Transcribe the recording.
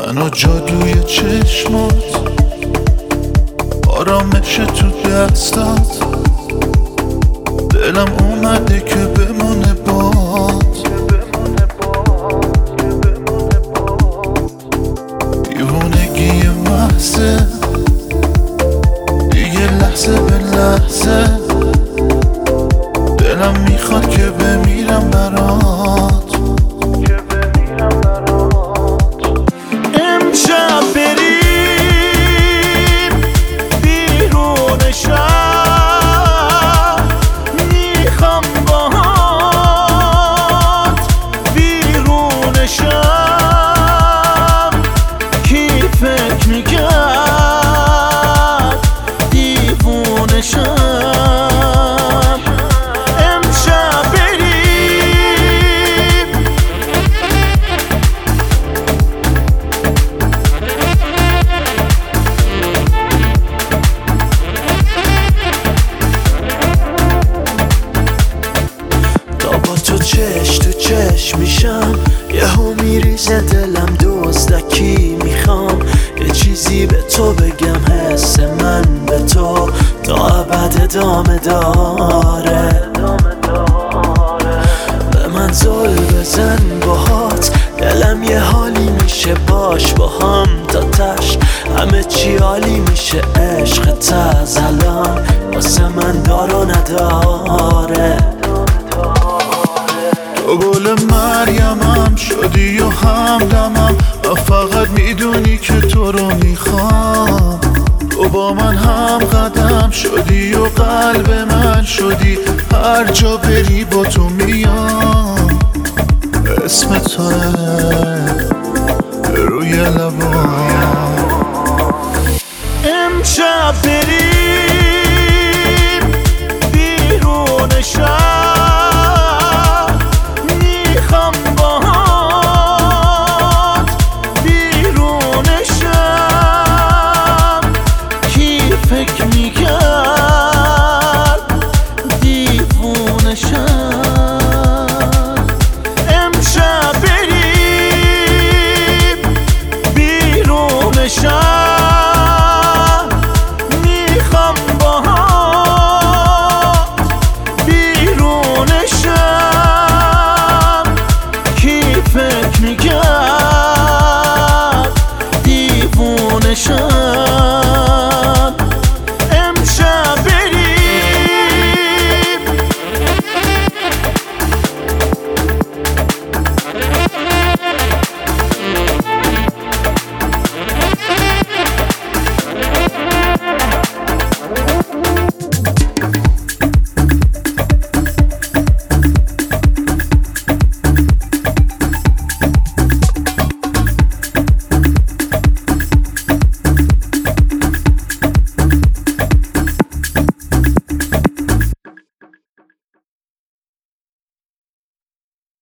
من و جادوی چشمات، آرامش تو دستات، دلم اومده که بمونه باد. دیوونگی محضه دیگه لحظه به لحظه، دلم میخواد که بمیرم برات. امشب بریم بیرون شهر، میخوام باهات بیرون شهر. کی فکر میکرد دیوونه شم؟ تو چش تو چش میشم، یهو میریزه دلم دزدکی. میخوام یه چیزی به تو بگم، حس من به تو تا ابد ادامه داره. به من زل بزن باهات، دلم یه حالی میشه باش با هم تا تش. همه چی عالی میشه، عشقت از الان واسه من دار و نداره. تو گل مریمم شدی و همدمم، و فقط میدونی که تو رو میخوام. تو با من هم قدم شدی و قلب من شدی، هر جا بری با تو میام. اسم توه